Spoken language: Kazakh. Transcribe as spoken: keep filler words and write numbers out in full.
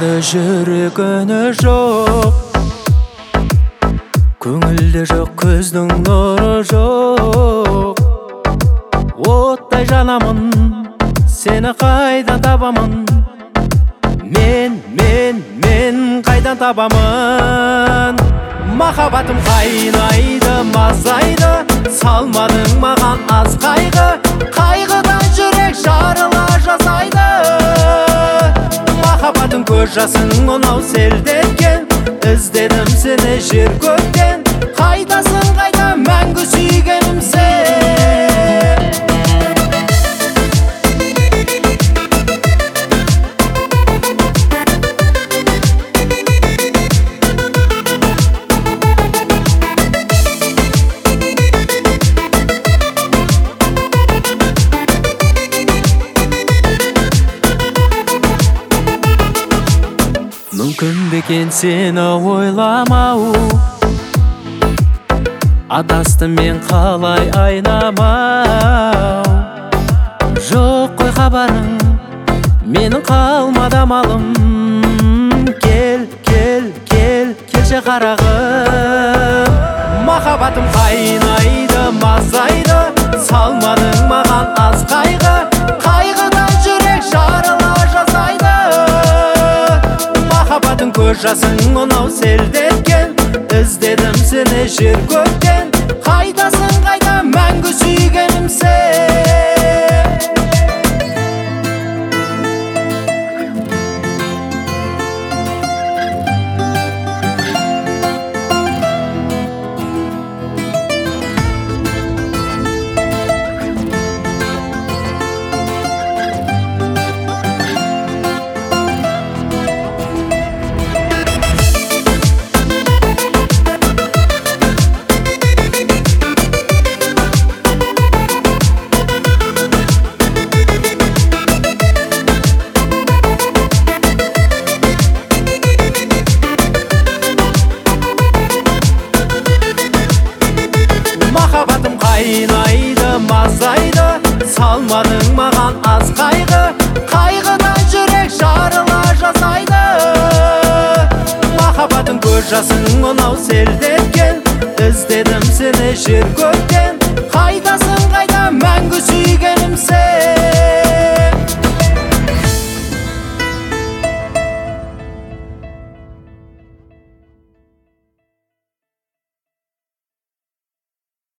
Қайда жүрек үні жоқ, көңілде жоқ, көздің нұры жоқ. Оттай жанамын, сені қайдан табамын? Мен, мен, мен қайдан табамын? Махаббатым қайнайды, мазайды, салмадың маған аз қайғы. Қайғыдан жүрек жарыла жазайды. Махаббатым көз жасың мынау селдеткен, іздедім сені жер көктен. Қайдасың, қайда мәңгі сүйгенім сен? Мүмкін бекен сені ойламау, адастым мен қалай айнамау. Жоқ қой хабарың, менің қалмады амалым. Кел, кел, кел, келші қарағым. Махаббатым қайнайды, мазайды, салмадың маған аз қайғы. Қайғыдан жүрек жарыла жазайды. Махаббатың көз жасың мынау селдеткен, іздедім сені жер көктен. Қайдасың, қайда мәңгі сүйгенім сен? Махаббатым қайнайды, мазайды, салмадың маған аз қайғы. Қайғыдан жүрек жарыла жазайды. Махаббатың көз жасың мынау селдеткен, іздедім сені жер көктен. Қайдасың, қайда мәңгі сүйгенім сен?